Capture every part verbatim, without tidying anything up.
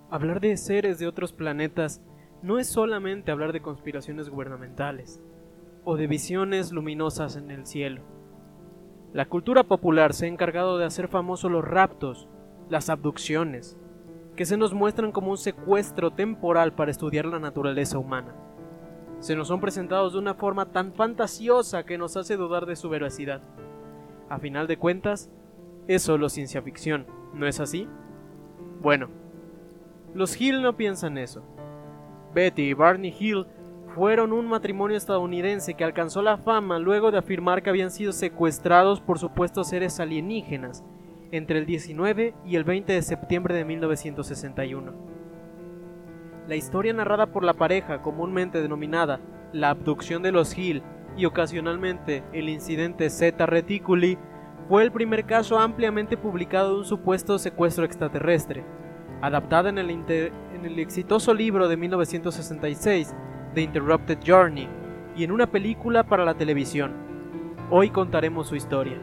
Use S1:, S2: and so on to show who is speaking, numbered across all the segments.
S1: Hablar de seres de otros planetas no es solamente hablar de conspiraciones gubernamentales o de visiones luminosas en el cielo. La cultura popular se ha encargado de hacer famosos los raptos, las abducciones, que se nos muestran como un secuestro temporal para estudiar la naturaleza humana. Se nos son presentados de una forma tan fantasiosa que nos hace dudar de su veracidad. A final de cuentas, es solo ciencia ficción, ¿no es así? Bueno, los Hill no piensan eso. Betty y Barney Hill fueron un matrimonio estadounidense que alcanzó la fama luego de afirmar que habían sido secuestrados por supuestos seres alienígenas entre el diecinueve y el veinte de septiembre de mil novecientos sesenta y uno. La historia narrada por la pareja, comúnmente denominada la abducción de los Hill y ocasionalmente el incidente Zeta Reticuli, fue el primer caso ampliamente publicado de un supuesto secuestro extraterrestre, adaptada en el, inter- en el exitoso libro de mil novecientos sesenta y seis, The Interrupted Journey, y en una película para la televisión. Hoy contaremos su historia.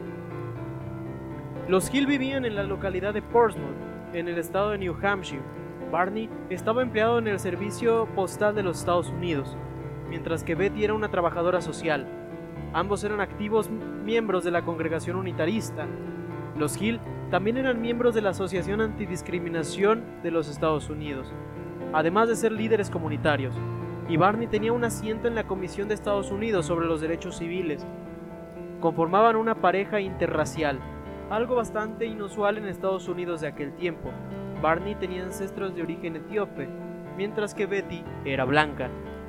S1: Los Hill vivían en la localidad de Portsmouth, en el estado de New Hampshire. Barney estaba empleado en el servicio postal de los Estados Unidos, mientras que Betty era una trabajadora social. Ambos eran activos miembros de la congregación unitarista. Los Hill también eran miembros de la Asociación Antidiscriminación de los Estados Unidos, además de ser líderes comunitarios, y Barney tenía un asiento en la Comisión de Estados Unidos sobre los Derechos Civiles. Conformaban una pareja interracial, algo bastante inusual en Estados Unidos de aquel tiempo. Barney tenía ancestros de origen etíope, mientras que Betty era blanca.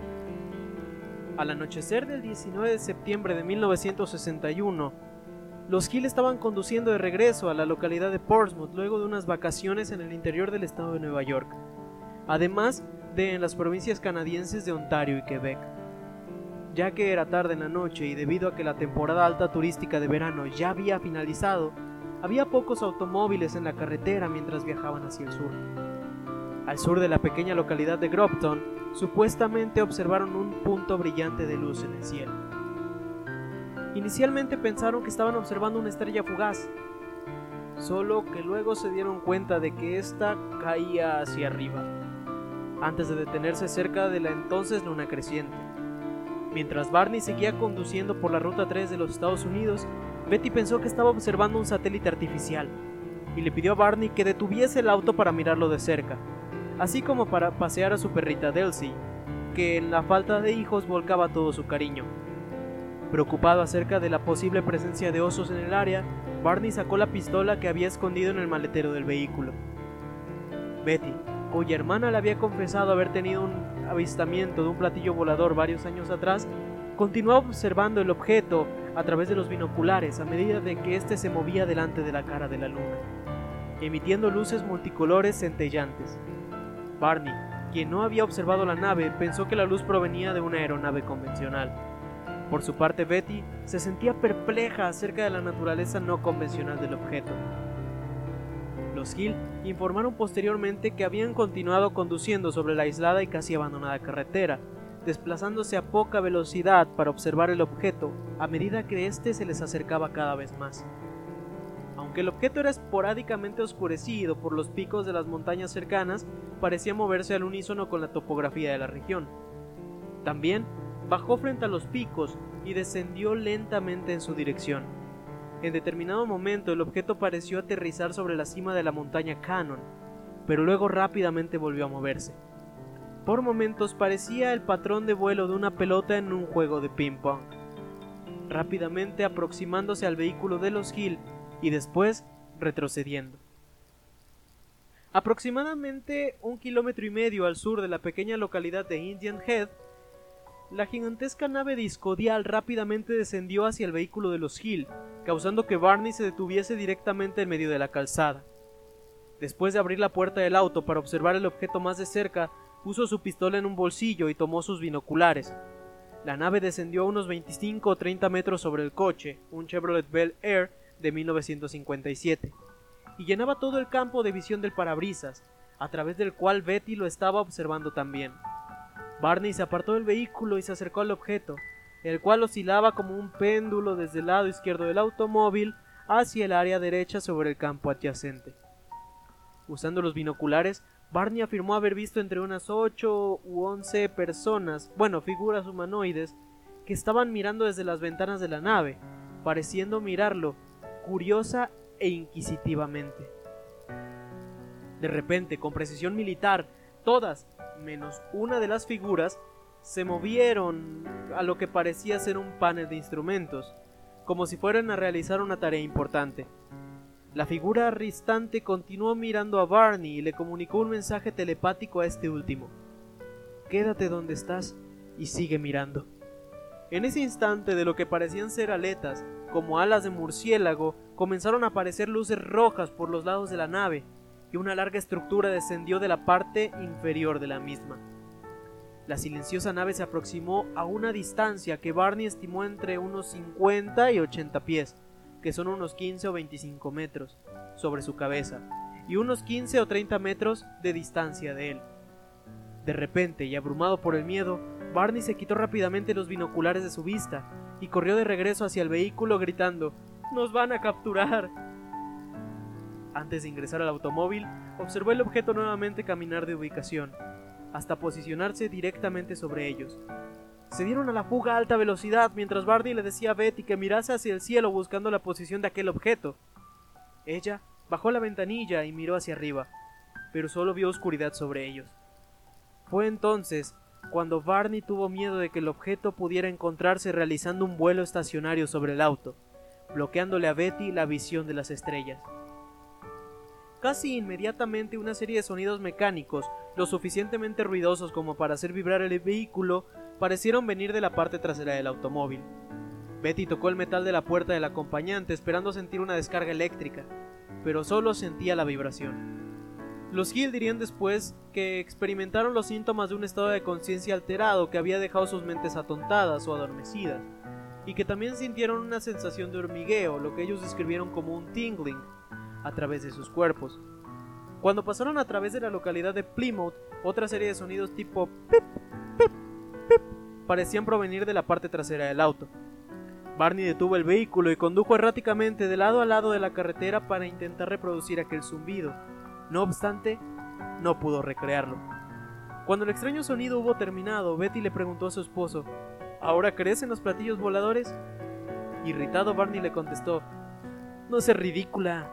S1: Al anochecer del diecinueve de septiembre de mil novecientos sesenta y uno, los Hill estaban conduciendo de regreso a la localidad de Portsmouth luego de unas vacaciones en el interior del estado de Nueva York, además de en las provincias canadienses de Ontario y Quebec. Ya que era tarde en la noche y debido a que la temporada alta turística de verano ya había finalizado, había pocos automóviles en la carretera mientras viajaban hacia el sur. Al sur de la pequeña localidad de Groupton, supuestamente observaron un punto brillante de luz en el cielo. Inicialmente pensaron que estaban observando una estrella fugaz, solo que luego se dieron cuenta de que ésta caía hacia arriba, antes de detenerse cerca de la entonces luna creciente. Mientras Barney seguía conduciendo por la ruta tres de los Estados Unidos, Betty pensó que estaba observando un satélite artificial, y le pidió a Barney que detuviese el auto para mirarlo de cerca, así como para pasear a su perrita Delcy, que en la falta de hijos volcaba todo su cariño. Preocupado acerca de la posible presencia de osos en el área, Barney sacó la pistola que había escondido en el maletero del vehículo. Betty, cuya hermana le había confesado haber tenido un avistamiento de un platillo volador varios años atrás, continuó observando el objeto a través de los binoculares a medida de que éste se movía delante de la cara de la luna, emitiendo luces multicolores centellantes. Barney, quien no había observado la nave, pensó que la luz provenía de una aeronave convencional. Por su parte, Betty se sentía perpleja acerca de la naturaleza no convencional del objeto. Los Hill informaron posteriormente que habían continuado conduciendo sobre la aislada y casi abandonada carretera, desplazándose a poca velocidad para observar el objeto a medida que éste se les acercaba cada vez más. Aunque el objeto era esporádicamente oscurecido por los picos de las montañas cercanas, parecía moverse al unísono con la topografía de la región. También bajó frente a los picos y descendió lentamente en su dirección. En determinado momento el objeto pareció aterrizar sobre la cima de la montaña Cannon, pero luego rápidamente volvió a moverse. Por momentos parecía el patrón de vuelo de una pelota en un juego de ping-pong, rápidamente aproximándose al vehículo de los Hill y después retrocediendo. Aproximadamente un kilómetro y medio al sur de la pequeña localidad de Indian Head, la gigantesca nave discodial rápidamente descendió hacia el vehículo de los Hill, causando que Barney se detuviese directamente en medio de la calzada. Después de abrir la puerta del auto para observar el objeto más de cerca, puso su pistola en un bolsillo y tomó sus binoculares. La nave descendió a unos veinticinco o treinta metros sobre el coche, un Chevrolet Bel Air de mil novecientos cincuenta y siete, y llenaba todo el campo de visión del parabrisas, a través del cual Betty lo estaba observando también. Barney se apartó del vehículo y se acercó al objeto, el cual oscilaba como un péndulo desde el lado izquierdo del automóvil hacia el área derecha sobre el campo adyacente. Usando los binoculares, Barney afirmó haber visto entre unas ocho u once personas, bueno, figuras humanoides, que estaban mirando desde las ventanas de la nave, pareciendo mirarlo curiosa e inquisitivamente. De repente, con precisión militar, todas, menos una de las figuras, se movieron a lo que parecía ser un panel de instrumentos, como si fueran a realizar una tarea importante. La figura restante continuó mirando a Barney y le comunicó un mensaje telepático a este último. Quédate donde estás y sigue mirando. En ese instante, de lo que parecían ser aletas, como alas de murciélago, comenzaron a aparecer luces rojas por los lados de la nave, y una larga estructura descendió de la parte inferior de la misma. La silenciosa nave se aproximó a una distancia que Barney estimó entre unos cincuenta y ochenta pies, que son unos quince o veinticinco metros, sobre su cabeza, y unos quince o treinta metros de distancia de él. De repente, y abrumado por el miedo, Barney se quitó rápidamente los binoculares de su vista y corrió de regreso hacia el vehículo gritando: ¡Nos van a capturar! Antes de ingresar al automóvil, observó el objeto nuevamente caminar de ubicación, hasta posicionarse directamente sobre ellos. Se dieron a la fuga a alta velocidad mientras Barney le decía a Betty que mirase hacia el cielo buscando la posición de aquel objeto. Ella bajó la ventanilla y miró hacia arriba, pero solo vio oscuridad sobre ellos. Fue entonces cuando Barney tuvo miedo de que el objeto pudiera encontrarse realizando un vuelo estacionario sobre el auto, bloqueándole a Betty la visión de las estrellas. Casi inmediatamente una serie de sonidos mecánicos, lo suficientemente ruidosos como para hacer vibrar el vehículo, parecieron venir de la parte trasera del automóvil. Betty tocó el metal de la puerta del acompañante esperando sentir una descarga eléctrica, pero solo sentía la vibración. Los Hill dirían después que experimentaron los síntomas de un estado de conciencia alterado que había dejado sus mentes atontadas o adormecidas, y que también sintieron una sensación de hormigueo, lo que ellos describieron como un tingling, a través de sus cuerpos. Cuando pasaron a través de la localidad de Plymouth, otra serie de sonidos tipo pip, pip, pip parecían provenir de la parte trasera del auto. Barney detuvo el vehículo y condujo erráticamente de lado a lado de la carretera para intentar reproducir aquel zumbido. No obstante, no pudo recrearlo. Cuando el extraño sonido hubo terminado, Betty le preguntó a su esposo: ¿Ahora crees en los platillos voladores? Irritado, Barney le contestó: No seas ridícula.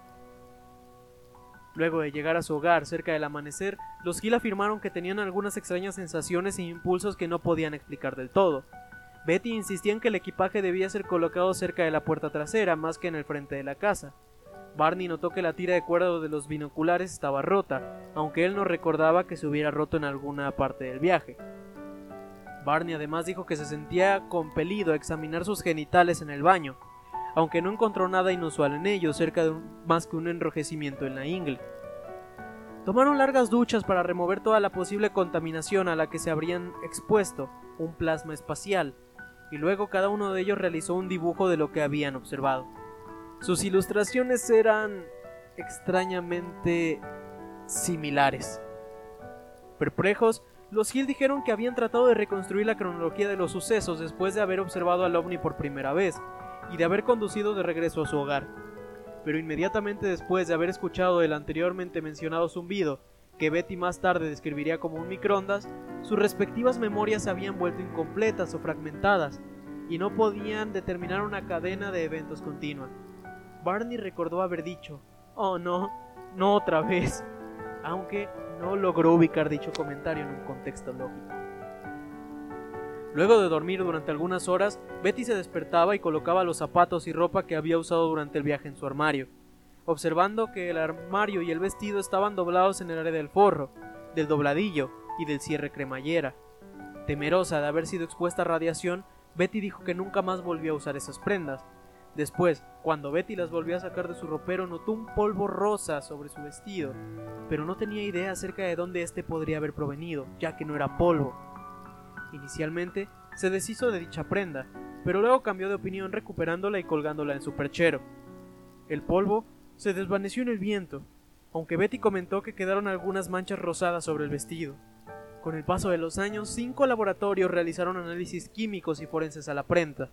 S1: Luego de llegar a su hogar cerca del amanecer, los Hill afirmaron que tenían algunas extrañas sensaciones e impulsos que no podían explicar del todo. Betty insistía en que el equipaje debía ser colocado cerca de la puerta trasera más que en el frente de la casa. Barney notó que la tira de cuerda de los binoculares estaba rota, aunque él no recordaba que se hubiera roto en alguna parte del viaje. Barney además dijo que se sentía compelido a examinar sus genitales en el baño, aunque no encontró nada inusual en ellos, cerca de un, más que un enrojecimiento en la ingle. Tomaron largas duchas para remover toda la posible contaminación a la que se habrían expuesto, un plasma espacial, y luego cada uno de ellos realizó un dibujo de lo que habían observado. Sus ilustraciones eran extrañamente similares. Perplejos, los Hill dijeron que habían tratado de reconstruir la cronología de los sucesos después de haber observado al ovni por primera vez, y de haber conducido de regreso a su hogar. Pero inmediatamente después de haber escuchado el anteriormente mencionado zumbido, que Betty más tarde describiría como un microondas, sus respectivas memorias se habían vuelto incompletas o fragmentadas, y no podían determinar una cadena de eventos continua. Barney recordó haber dicho: «Oh no, no otra vez», aunque no logró ubicar dicho comentario en un contexto lógico. Luego de dormir durante algunas horas, Betty se despertaba y colocaba los zapatos y ropa que había usado durante el viaje en su armario, observando que el armario y el vestido estaban doblados en el área del forro, del dobladillo y del cierre cremallera. Temerosa de haber sido expuesta a radiación, Betty dijo que nunca más volvió a usar esas prendas. Después, cuando Betty las volvió a sacar de su ropero, notó un polvo rosa sobre su vestido, pero no tenía idea acerca de dónde éste podría haber provenido, ya que no era polvo. Inicialmente, se deshizo de dicha prenda, pero luego cambió de opinión recuperándola y colgándola en su perchero. El polvo se desvaneció en el viento, aunque Betty comentó que quedaron algunas manchas rosadas sobre el vestido. Con el paso de los años, cinco laboratorios realizaron análisis químicos y forenses a la prenda,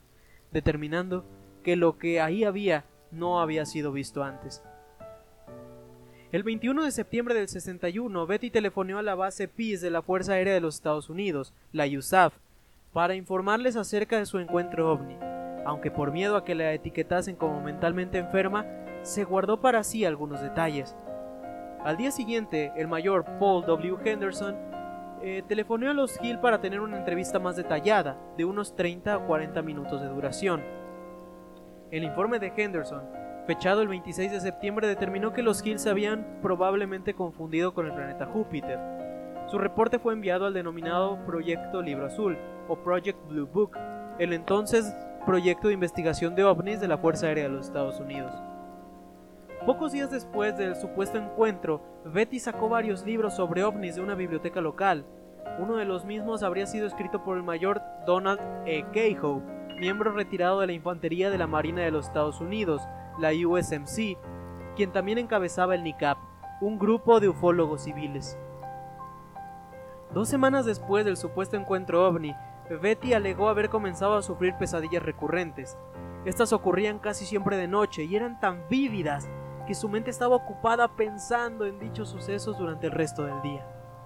S1: determinando que lo que ahí había no había sido visto antes. El veintiuno de septiembre del sesenta y uno, Betty telefoneó a la base Peace de la Fuerza Aérea de los Estados Unidos, la U S A F, para informarles acerca de su encuentro ovni. Aunque por miedo a que la etiquetasen como mentalmente enferma, se guardó para sí algunos detalles. Al día siguiente, el mayor Paul W. Henderson eh, telefoneó a los Hill para tener una entrevista más detallada, de unos treinta o cuarenta minutos de duración. El informe de Henderson, fechado el veintiséis de septiembre, determinó que los Hill se habían probablemente confundido con el planeta Júpiter. Su reporte fue enviado al denominado Proyecto Libro Azul, o Project Blue Book, el entonces proyecto de investigación de ovnis de la Fuerza Aérea de los Estados Unidos. Pocos días después del supuesto encuentro, Betty sacó varios libros sobre ovnis de una biblioteca local. Uno de los mismos habría sido escrito por el mayor Donald E. Kehoe, miembro retirado de la infantería de la Marina de los Estados Unidos, la U S M C, quien también encabezaba el N I C A P, un grupo de ufólogos civiles. Dos semanas después del supuesto encuentro ovni, Betty alegó haber comenzado a sufrir pesadillas recurrentes. Estas ocurrían casi siempre de noche y eran tan vívidas que su mente estaba ocupada pensando en dichos sucesos durante el resto del día.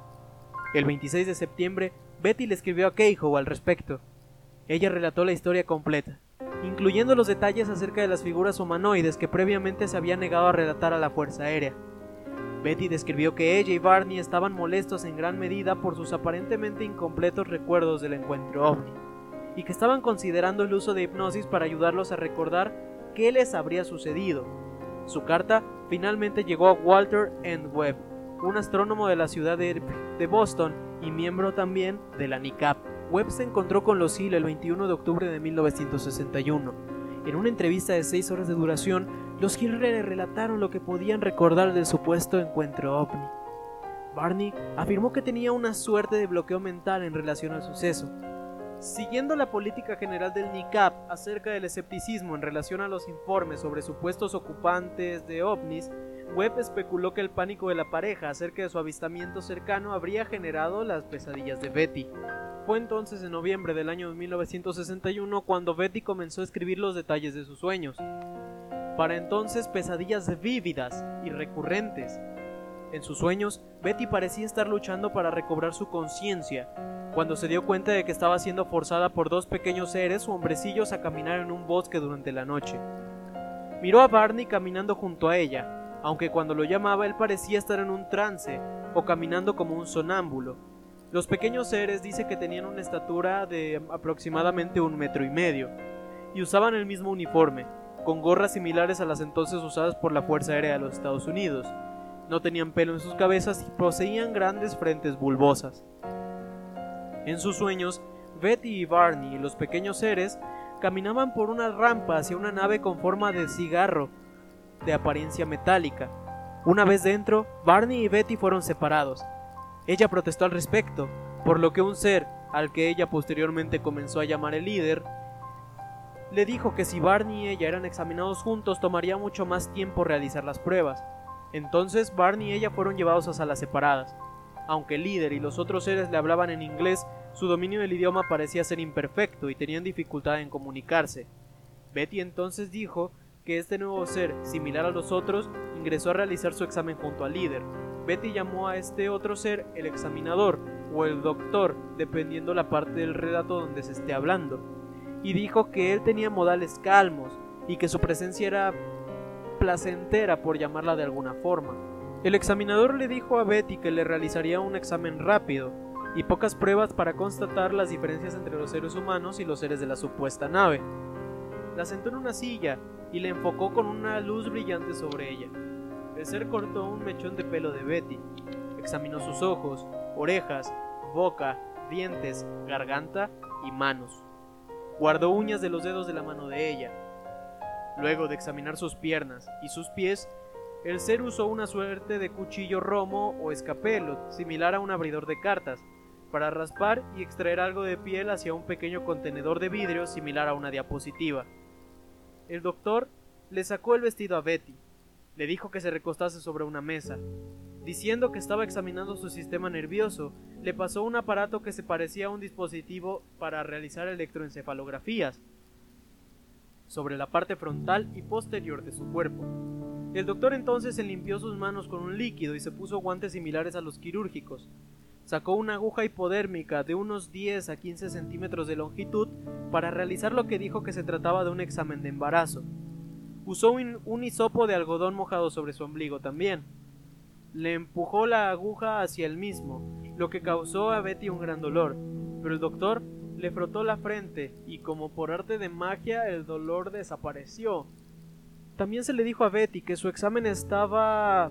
S1: El veintiséis de septiembre, Betty le escribió a Kehoe al respecto. Ella relató la historia completa, incluyendo los detalles acerca de las figuras humanoides que previamente se había negado a relatar a la Fuerza Aérea. Betty describió que ella y Barney estaban molestos en gran medida por sus aparentemente incompletos recuerdos del encuentro ovni, y que estaban considerando el uso de hipnosis para ayudarlos a recordar qué les habría sucedido. Su carta finalmente llegó a Walter N. Webb, un astrónomo de la ciudad de, de Boston y miembro también de la N I C A P. Webb se encontró con los Hill el veintiuno de octubre de mil novecientos sesenta y uno. En una entrevista de seis horas de duración, los Hill le relataron lo que podían recordar del supuesto encuentro ovni. Barney afirmó que tenía una suerte de bloqueo mental en relación al suceso. Siguiendo la política general del N I C A P acerca del escepticismo en relación a los informes sobre supuestos ocupantes de ovnis, Webb especuló que el pánico de la pareja acerca de su avistamiento cercano habría generado las pesadillas de Betty. Fue entonces en noviembre del año mil novecientos sesenta y uno cuando Betty comenzó a escribir los detalles de sus sueños. Para entonces, pesadillas vívidas y recurrentes. En sus sueños, Betty parecía estar luchando para recobrar su conciencia, cuando se dio cuenta de que estaba siendo forzada por dos pequeños seres o hombrecillos a caminar en un bosque durante la noche. Miró a Barney caminando junto a ella, aunque cuando lo llamaba él parecía estar en un trance o caminando como un sonámbulo. Los pequeños seres dice que tenían una estatura de aproximadamente un metro y medio, y usaban el mismo uniforme, con gorras similares a las entonces usadas por la Fuerza Aérea de los Estados Unidos. No tenían pelo en sus cabezas y poseían grandes frentes bulbosas. En sus sueños, Betty y Barney y los pequeños seres caminaban por una rampa hacia una nave con forma de cigarro, de apariencia metálica. Una vez dentro, Barney y Betty fueron separados. Ella protestó al respecto, por lo que un ser, al que ella posteriormente comenzó a llamar el líder, le dijo que si Barney y ella eran examinados juntos tomaría mucho más tiempo realizar las pruebas. Entonces Barney y ella fueron llevados a salas separadas. Aunque el líder y los otros seres le hablaban en inglés, su dominio del idioma parecía ser imperfecto y tenían dificultad en comunicarse. Betty entonces dijo que este nuevo ser, similar a los otros, ingresó a realizar su examen junto al líder. Betty llamó a este otro ser el examinador o el doctor, dependiendo la parte del relato donde se esté hablando, y dijo que él tenía modales calmos y que su presencia era placentera, por llamarla de alguna forma. El examinador le dijo a Betty que le realizaría un examen rápido y pocas pruebas para constatar las diferencias entre los seres humanos y los seres de la supuesta nave. La sentó en una silla y le enfocó con una luz brillante sobre ella. El ser cortó un mechón de pelo de Betty, examinó sus ojos, orejas, boca, dientes, garganta y manos. Guardó uñas de los dedos de la mano de ella. Luego de examinar sus piernas y sus pies, el ser usó una suerte de cuchillo romo o escapelo, similar a un abridor de cartas, para raspar y extraer algo de piel hacia un pequeño contenedor de vidrio similar a una diapositiva. El doctor le sacó el vestido a Betty. Le dijo que se recostase sobre una mesa. Diciendo que estaba examinando su sistema nervioso, le pasó un aparato que se parecía a un dispositivo para realizar electroencefalografías sobre la parte frontal y posterior de su cuerpo. El doctor entonces se limpió sus manos con un líquido y se puso guantes similares a los quirúrgicos. Sacó una aguja hipodérmica de unos diez a quince centímetros de longitud para realizar lo que dijo que se trataba de un examen de embarazo. Usó un, un hisopo de algodón mojado sobre su ombligo también. Le empujó la aguja hacia él mismo, lo que causó a Betty un gran dolor, pero el doctor le frotó la frente y, como por arte de magia, el dolor desapareció. También se le dijo a Betty que su examen estaba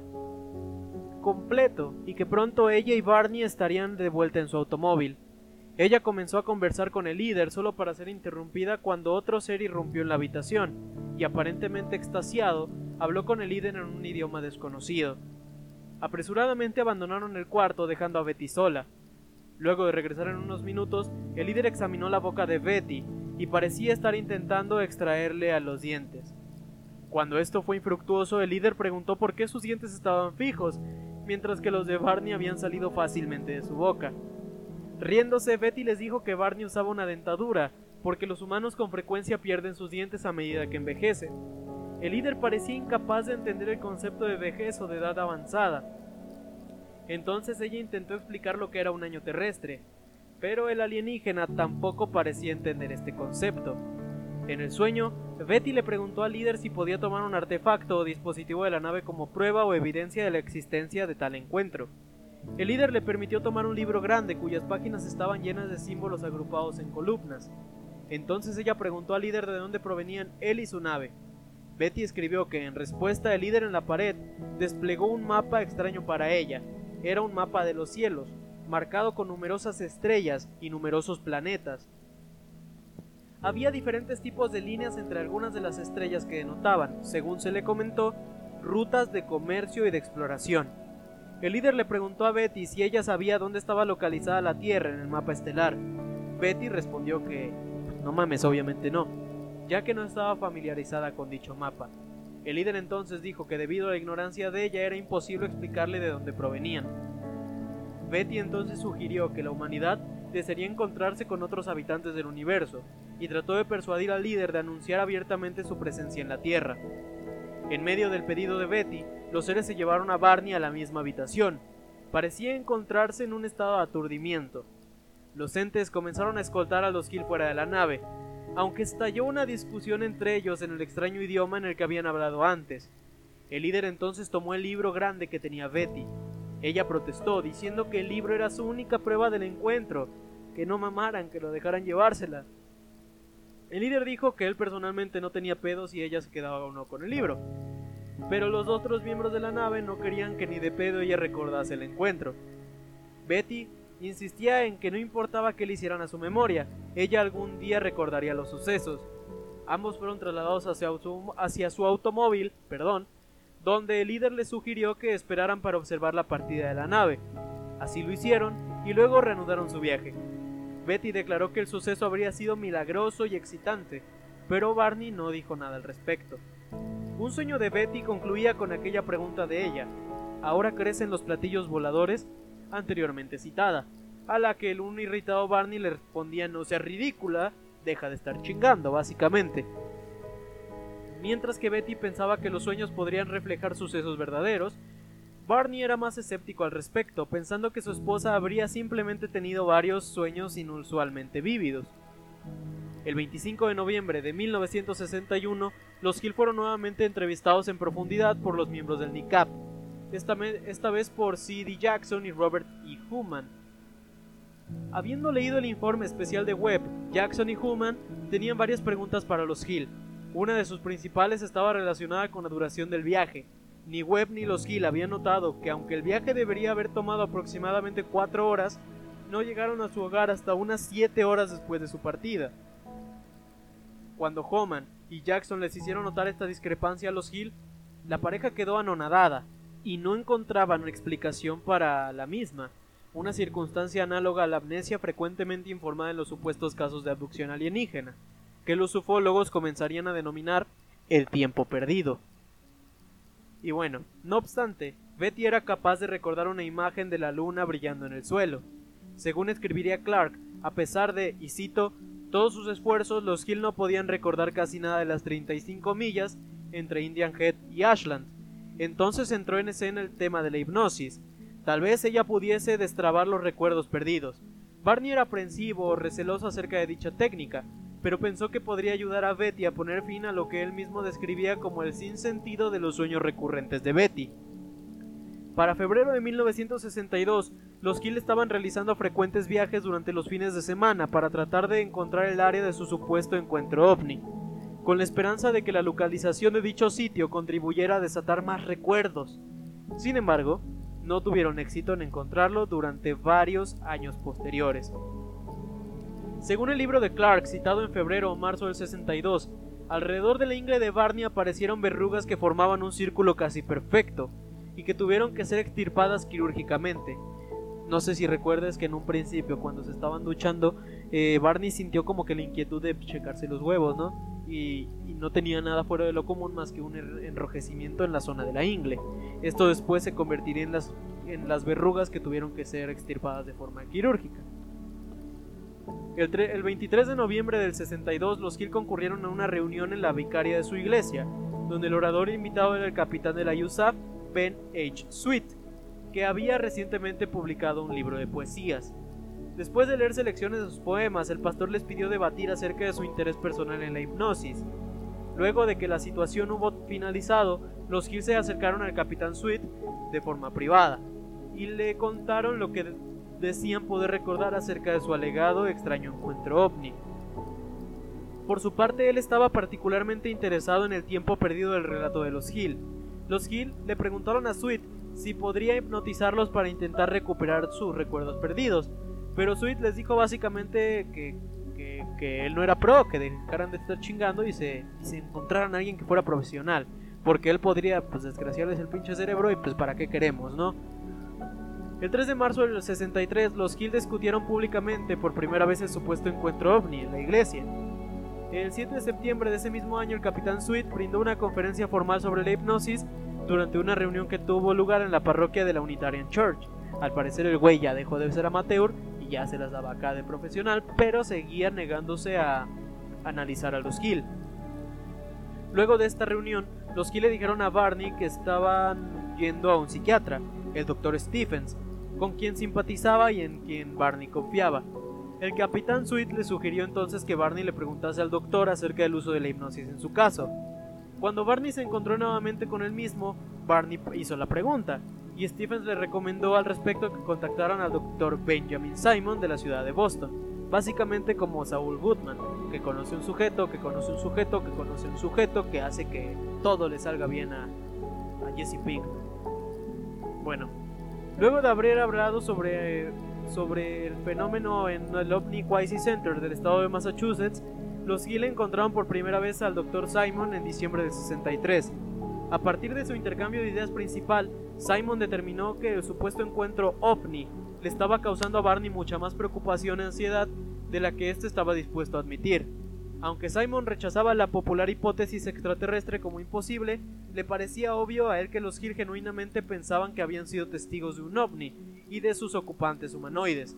S1: completo y que pronto ella y Barney estarían de vuelta en su automóvil. Ella comenzó a conversar con el líder solo para ser interrumpida cuando otro ser irrumpió en la habitación y, aparentemente extasiado, habló con el líder en un idioma desconocido. Apresuradamente abandonaron el cuarto dejando a Betty sola. Luego de regresar en unos minutos, el líder examinó la boca de Betty y parecía estar intentando extraerle a los dientes. Cuando esto fue infructuoso, el líder preguntó por qué sus dientes estaban fijos, mientras que los de Barney habían salido fácilmente de su boca. Riéndose, Betty les dijo que Barney usaba una dentadura, porque los humanos con frecuencia pierden sus dientes a medida que envejecen. El líder parecía incapaz de entender el concepto de vejez o de edad avanzada. Entonces ella intentó explicar lo que era un año terrestre, pero el alienígena tampoco parecía entender este concepto. En el sueño, Betty le preguntó al líder si podía tomar un artefacto o dispositivo de la nave como prueba o evidencia de la existencia de tal encuentro. El líder le permitió tomar un libro grande cuyas páginas estaban llenas de símbolos agrupados en columnas. Entonces ella preguntó al líder de dónde provenían él y su nave. Betty escribió que, en respuesta, el líder en la pared desplegó un mapa extraño para ella. Era un mapa de los cielos, marcado con numerosas estrellas y numerosos planetas. Había diferentes tipos de líneas entre algunas de las estrellas que denotaban, según se le comentó, rutas de comercio y de exploración. El líder le preguntó a Betty si ella sabía dónde estaba localizada la Tierra en el mapa estelar. Betty respondió que, no mames, obviamente no, ya que no estaba familiarizada con dicho mapa. El líder entonces dijo que debido a la ignorancia de ella era imposible explicarle de dónde provenían. Betty entonces sugirió que la humanidad desearía encontrarse con otros habitantes del universo, y trató de persuadir al líder de anunciar abiertamente su presencia en la Tierra. En medio del pedido de Betty, los seres se llevaron a Barney a la misma habitación. Parecía encontrarse en un estado de aturdimiento. Los entes comenzaron a escoltar a los Hill fuera de la nave, aunque estalló una discusión entre ellos en el extraño idioma en el que habían hablado antes. El líder entonces tomó el libro grande que tenía Betty. Ella protestó, diciendo que el libro era su única prueba del encuentro, que no mamaran, que lo dejaran llevársela. El líder dijo que él personalmente no tenía pedos si ella se quedaba o no con el libro, pero los otros miembros de la nave no querían que ni de pedo ella recordase el encuentro. Betty insistía en que no importaba qué le hicieran a su memoria, ella algún día recordaría los sucesos. Ambos fueron trasladados hacia, auto, hacia su automóvil, perdón, donde el líder les sugirió que esperaran para observar la partida de la nave. Así lo hicieron y luego reanudaron su viaje. Betty declaró que el suceso habría sido milagroso y excitante, pero Barney no dijo nada al respecto. Un sueño de Betty concluía con aquella pregunta de ella: ¿ahora crecen los platillos voladores?, anteriormente citada, a la que el un irritado Barney le respondía: no seas ridícula, deja de estar chingando, básicamente. Mientras que Betty pensaba que los sueños podrían reflejar sucesos verdaderos, Barney era más escéptico al respecto, pensando que su esposa habría simplemente tenido varios sueños inusualmente vívidos. El veinticinco de noviembre de mil novecientos sesenta y uno, los Hill fueron nuevamente entrevistados en profundidad por los miembros del N I C A P, esta, esta vez por C D Jackson y Robert E. Human. Habiendo leído el informe especial de Webb, Jackson y Human tenían varias preguntas para los Hill. Una de sus principales estaba relacionada con la duración del viaje. Ni Webb ni los Hill habían notado que, aunque el viaje debería haber tomado aproximadamente cuatro horas, no llegaron a su hogar hasta unas siete horas después de su partida. Cuando Homan y Jackson les hicieron notar esta discrepancia a los Hill, la pareja quedó anonadada y no encontraban explicación para la misma, una circunstancia análoga a la amnesia frecuentemente informada en los supuestos casos de abducción alienígena, que los ufólogos comenzarían a denominar el tiempo perdido. Y bueno, no obstante, Betty era capaz de recordar una imagen de la luna brillando en el suelo. Según escribiría Clark, a pesar de, y cito, todos sus esfuerzos, los Hill no podían recordar casi nada de las treinta y cinco millas entre Indian Head y Ashland, Entonces entró en escena el tema de la hipnosis. Tal vez ella pudiese destrabar los recuerdos perdidos. Barney era aprensivo o receloso acerca de dicha técnica, pero pensó que podría ayudar a Betty a poner fin a lo que él mismo describía como el sinsentido de los sueños recurrentes de Betty. Para febrero de mil novecientos sesenta y dos, los Hill estaban realizando frecuentes viajes durante los fines de semana para tratar de encontrar el área de su supuesto encuentro ovni, con la esperanza de que la localización de dicho sitio contribuyera a desatar más recuerdos. Sin embargo, no tuvieron éxito en encontrarlo durante varios años posteriores. Según el libro de Clark, citado en febrero o marzo del sesenta y dos, alrededor de la ingle de Barney aparecieron verrugas que formaban un círculo casi perfecto, y que tuvieron que ser extirpadas quirúrgicamente. No sé si recuerdas que en un principio, cuando se estaban duchando, eh, Barney sintió como que la inquietud de checarse los huevos, ¿no? Y, y no tenía nada fuera de lo común más que un enrojecimiento en la zona de la ingle. Esto después se convertiría en las, en las verrugas que tuvieron que ser extirpadas de forma quirúrgica. El, el veintitrés de noviembre del sesenta y dos, los Hill concurrieron a una reunión en la vicaría de su iglesia, donde el orador invitado era el capitán de la U S A F, Ben H. Sweet, que había recientemente publicado un libro de poesías. Después de leer selecciones de sus poemas, el pastor les pidió debatir acerca de su interés personal en la hipnosis. Luego de que la situación hubo finalizado, los Hill se acercaron al capitán Sweet de forma privada y le contaron lo que decían poder recordar acerca de su alegado extraño encuentro ovni. Por su parte, él estaba particularmente interesado en el tiempo perdido del relato de los Hill. Los Hill le preguntaron a Sweet si podría hipnotizarlos para intentar recuperar sus recuerdos perdidos, pero Sweet les dijo básicamente que, que, que él no era pro, que dejaran de estar chingando y se, y se encontraran a alguien que fuera profesional, porque él podría pues desgraciarles el pinche cerebro y pues para qué queremos, ¿no? El tres de marzo del sesenta y tres, los Hill discutieron públicamente por primera vez el supuesto encuentro ovni en la iglesia. El siete de septiembre de ese mismo año, el capitán Sweet brindó una conferencia formal sobre la hipnosis durante una reunión que tuvo lugar en la parroquia de la Unitarian Church. Al parecer el güey ya dejó de ser amateur y ya se las daba acá de profesional, pero seguía negándose a analizar a los Hill. Luego de esta reunión, los Hill le dijeron a Barney que estaban yendo a un psiquiatra, el doctor Stephens, con quien simpatizaba y en quien Barney confiaba. El capitán Sweet le sugirió entonces que Barney le preguntase al doctor acerca del uso de la hipnosis en su caso. Cuando Barney se encontró nuevamente con él mismo, Barney hizo la pregunta, y Stephens le recomendó al respecto que contactaran al doctor Benjamin Simon de la ciudad de Boston, básicamente como Saul Goodman, que conoce un sujeto, que conoce un sujeto, que conoce un sujeto, que hace que todo le salga bien a, a Jesse Pinkman. Bueno, luego de haber hablado sobre, sobre el fenómeno en el OVNI Crisis Center del estado de Massachusetts, los Hill encontraron por primera vez al doctor Simon en diciembre del sesenta y tres. A partir de su intercambio de ideas principal, Simon determinó que el supuesto encuentro ovni le estaba causando a Barney mucha más preocupación y ansiedad de la que éste estaba dispuesto a admitir. Aunque Simon rechazaba la popular hipótesis extraterrestre como imposible, le parecía obvio a él que los Hill genuinamente pensaban que habían sido testigos de un ovni y de sus ocupantes humanoides.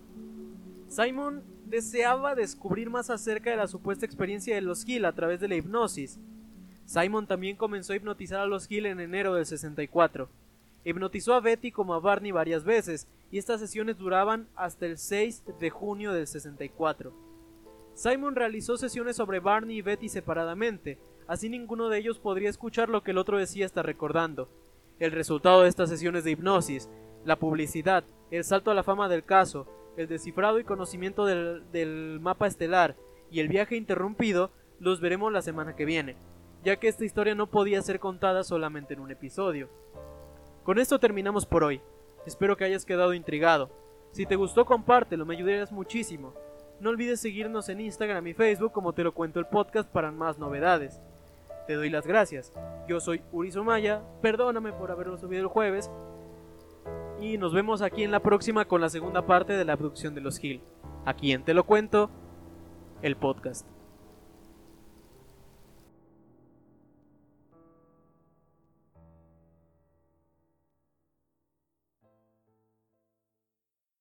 S1: Simon deseaba descubrir más acerca de la supuesta experiencia de los Hill a través de la hipnosis. Simon también comenzó a hipnotizar a los Hill en enero del sesenta y cuatro. Hipnotizó a Betty como a Barney varias veces, y estas sesiones duraban hasta el seis de junio del sesenta y cuatro. Simon realizó sesiones sobre Barney y Betty separadamente, así ninguno de ellos podría escuchar lo que el otro decía hasta recordando. El resultado de estas sesiones de hipnosis, la publicidad, el salto a la fama del caso, el descifrado y conocimiento del, del mapa estelar y el viaje interrumpido, los veremos la semana que viene, ya que esta historia no podía ser contada solamente en un episodio. Con esto terminamos por hoy. Espero que hayas quedado intrigado. Si te gustó, compártelo, me ayudarías muchísimo. No olvides seguirnos en Instagram y Facebook como Te lo cuento el podcast para más novedades. Te doy las gracias. Yo soy Uri Somaya, perdóname por haberlo subido el jueves, y nos vemos aquí en la próxima con la segunda parte de la abducción de los Hill, aquí en Te lo cuento, el podcast.